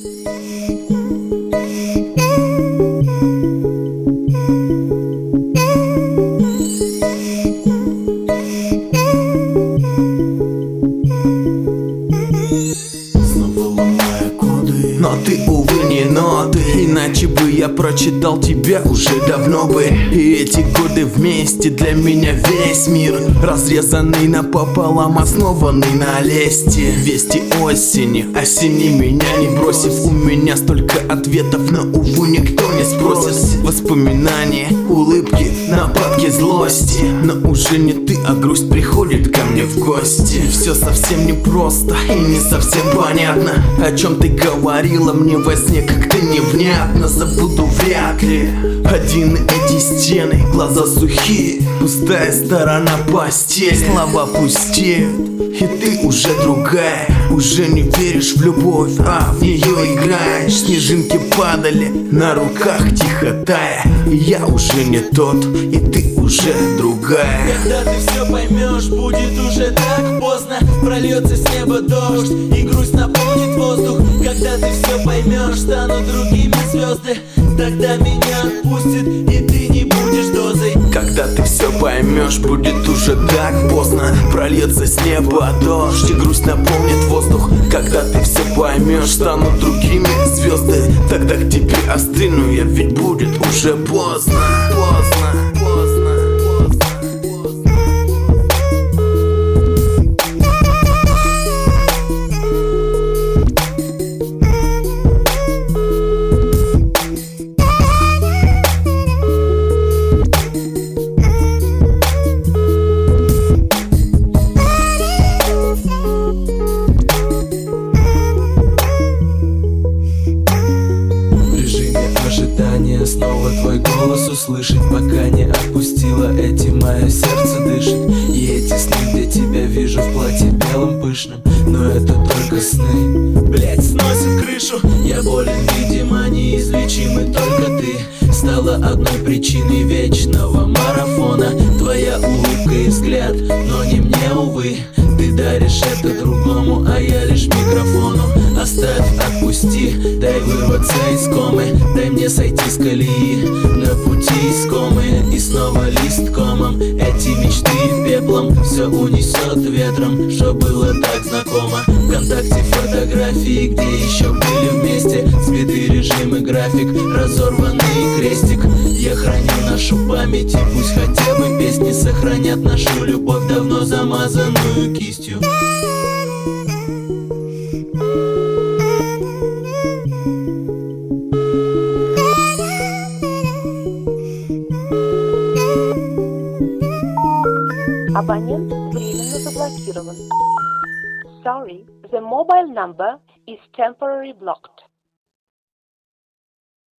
Но ты, увы, не ноты. Иначе бы я прочитал тебя уже давно бы. И эти годы вместе для меня весь мир, разрезанный напополам, основанный на лести. Вести осени, осени меня не бросив. У меня столько ответов, но, увы, никто не спросит. Воспоминания, улыбки, нападки злости. Но уже не ты, а грусть приходит ко мне в гости. Все совсем непросто и не совсем понятно, о чем ты говорила мне во сне, как-то невнятно. Забуду вряд ли. Один эти стены, глаза сухие, пустая сторона постели. Слова пустеют, и ты уже другая. Уже не веришь в любовь, а в нее играешь. Снежинки падали на руках, тихо тая. И я уже не тот, и ты уже другая. Когда ты все поймешь, будет уже так поздно. Прольется с неба дождь, и грусть наполнит воздух. Когда ты все поймешь, станут другими звезды. Тогда меня отпустит, и ты не будешь дозой. Когда ты все поймешь, будет уже так поздно. Прольется с неба дождь, и грусть наполнит воздух. Когда ты все поймешь, станут другими звезды. Тогда к тебе остыну я, ведь будет уже поздно. Снова твой голос услышать, пока не отпустила эти, мое сердце дышит. И эти сны, где тебя вижу в платье белым пышным, но это только сны. Блять, сносит крышу, я болен, видимо, неизлечимый. Только ты стала одной причиной вечного марафона. Твоя улыбка и взгляд, но не мне, увы. Ты даришь это другому, а я лишь микрофону. Оставь, отпусти, дай вырваться из комы. Дай мне сойти с колеи на пути искомые. И снова лист комом, эти мечты пеплом. Все унесет ветром, что было так знакомо. Вконтакте фотографии, где еще были вместе. Сбитый режим и график, разорванный крестик. Я храню нашу память, и пусть хотя бы песни сохранят нашу любовь, давно замазанную кистью. Абонент временно заблокирован. Sorry, the mobile number is temporarily blocked.